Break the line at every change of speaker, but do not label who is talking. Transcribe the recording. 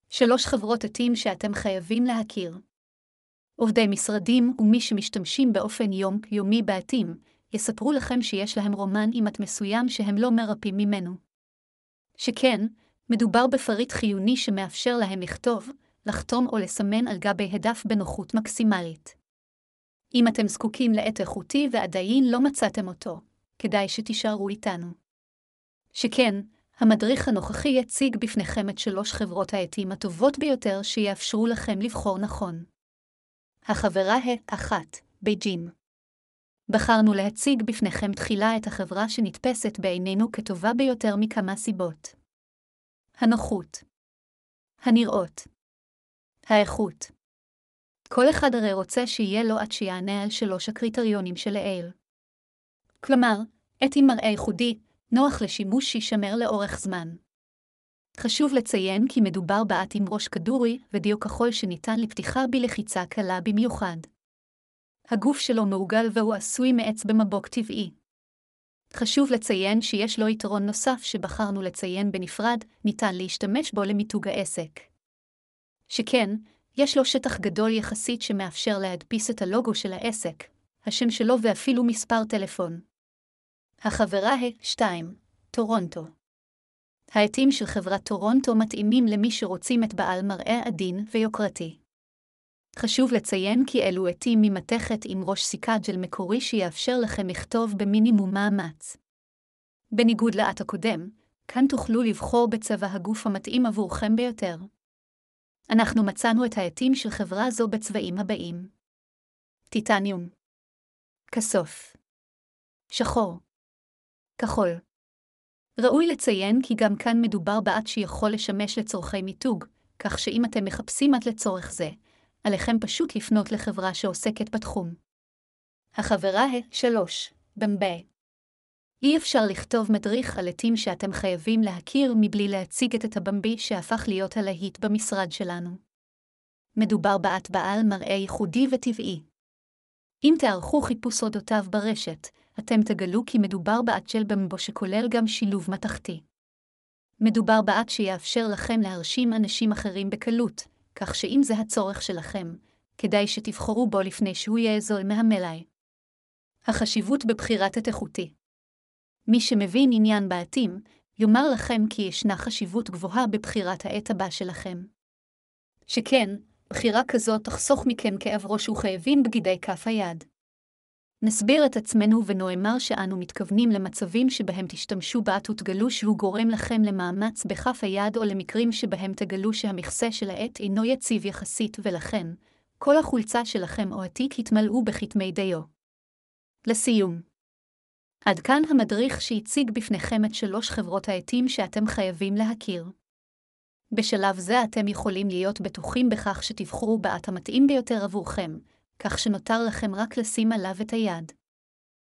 3 חברות עטים שאתם חייבים להכיר. עובדי משרדים ומי שמשתמשים באופן יומי בעטים, יספרו לכם שיש להם רומן עם עט מסוים שהם לא מרפים ממנו. שכן, מדובר בפריט חיוני שמאפשר להם לכתוב, לחתום או לסמן על גבי הדף בנוחות מקסימלית. אם אתם זקוקים לעט איכותי ועדיין לא מצאתם אותו, כדאי שתישארו איתנו. שכן, המדריך הנוכחי יציג בפניכם את 3 חברות העטים הטובות ביותר שיאפשרו לכם לבחור נכון. החברה 1. בייג'ין. בחרנו להציג בפניכם תחילה את החברה שנתפסת בעינינו כטובה ביותר מכמה סיבות. הנוחות. הנראות. האיכות. כל אחד הרי רוצה שיהיה לו עט שיענה על 3 הקריטריונים שלעיל. כלומר, עט עם מראה ייחודי, נוח לשימוש שישמר לאורך זמן. חשוב לציין כי מדובר בעט עם ראש כדורי ודיו כחול שניתן לפתיחה בלחיצה קלה במיוחד. הגוף שלו מעוגל והוא עשוי מעץ במבוק טבעי. חשוב לציין שיש לו יתרון נוסף שבחרנו לציין בנפרד, ניתן להשתמש בו למיתוג העסק. שכן, יש לו שטח גדול יחסית שמאפשר להדפיס את הלוגו של העסק, השם שלו ואפילו מספר טלפון. החברה 2. טורונטו. העטים של חברת טורונטו מתאימים למי שרוצים את בעל מראה עדין ויוקרתי. חשוב לציין כי אלו עטים ממתכת עם ראש סיכה ג'ל מקורי שיאפשר לכם לכתוב במינימום מאמץ. בניגוד לעט הקודם, כאן תוכלו לבחור בצבע הגוף המתאים עבורכם ביותר. אנחנו מצאנו את העטים של חברה זו בצבעים הבאים: טיטניום, כסוף, שחור, כחול. ראוי לציין כי גם כאן מדובר בעט שיכול לשמש לצורכי מיתוג, כך שאם אתם מחפשים עט לצורך זה, עליכם פשוט לפנות לחברה שעוסקת בתחום. החברה 3. במבי. אי אפשר לכתוב מדריך על עטים שאתם חייבים להכיר מבלי להציג את הבמבי שהפך להיות הלהיט במשרד שלנו. מדובר בעט בעל מראה ייחודי וטבעי. אם תערכו חיפוש אודותיו ברשת, אתם תגלו כי מדובר בעט של במבו שכולל גם שילוב מתכתי. מדובר בעט שיאפשר לכם להרשים אנשים אחרים בקלות, כך שאם זה הצורך שלכם, כדאי שתבחרו בו לפני שהוא יהיה זול מהמלאי. החשיבות בבחירת עט איכותי. מי שמבין עניין בעטים, יאמר לכם כי ישנה חשיבות גבוהה בבחירת העט הבא שלכם. שכן, בחירה כזאת תחסוך מכם כאב ראש וכאבים בגידי כף היד. נסביר את עצמנו ונאמר שאנו מתכוונים למצבים שבהם תשתמשו בעט ותגלו שהוא גורם לכם למאמץ בכף היד או למקרים שבהם תגלו שהמכסה של העט אינו יציב יחסית ולכן, כל החולצה שלכם או התיק יתמלאו בכתמי דיו. לסיום. עד כאן המדריך שהציג בפניכם את 3 חברות העטים שאתם חייבים להכיר. בשלב זה אתם יכולים להיות בטוחים בכך שתבחרו בעט המתאים ביותר עבורכם, כך שנותר לכם רק לשים עליו את היד.